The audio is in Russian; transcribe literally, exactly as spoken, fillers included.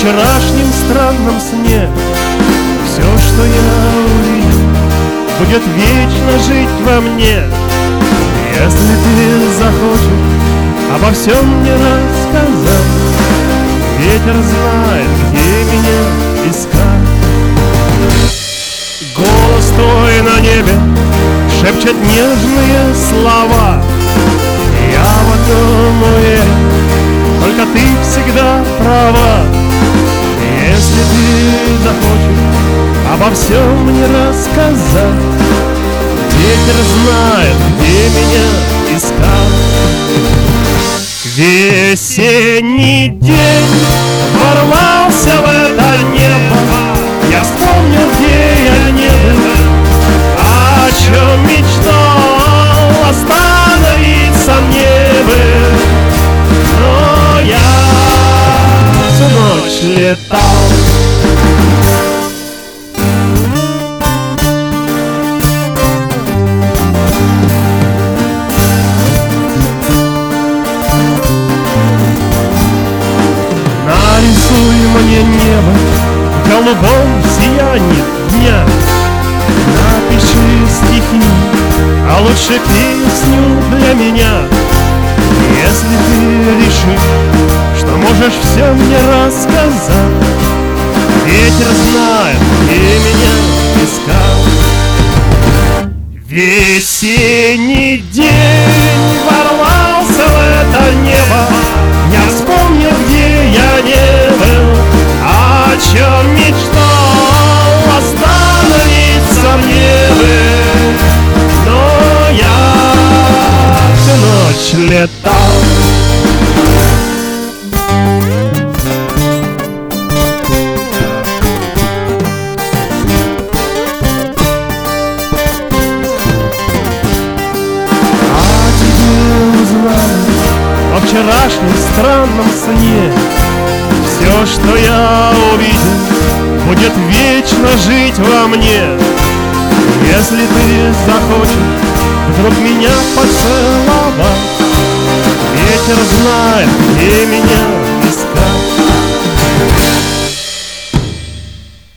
вчерашнем странном сне. Все, что я увидел, будет вечно жить во мне. Если ты захочешь обо всем мне рассказать, ветер знает, где меня искать. Голос твой на небе шепчет нежные слова. Я в одном уверен, только ты всегда права. Если ты захочешь обо всем мне рассказать, ветер знает, где меня искать. Весенний день ворвался в это небо. Я вспомнил, где я не был, о чем мечтал, остановиться мне бы. Но я всю ночь летал. Нарисуй мне небо в голубом сиянии дня. Напиши стихи, а лучше песню для меня. Если ты решишь, что можешь все мне рассказать, ветер знает, где меня искать. Весенний день ворвался в это небо. Я вспомнил, где я не был, о чем мечтал, остановиться мне бы. Но я всю ночь летал. А теперь узнаю во вчерашнем странном сне. Все, что я увидел, будет вечно жить во мне. Если ты захочешь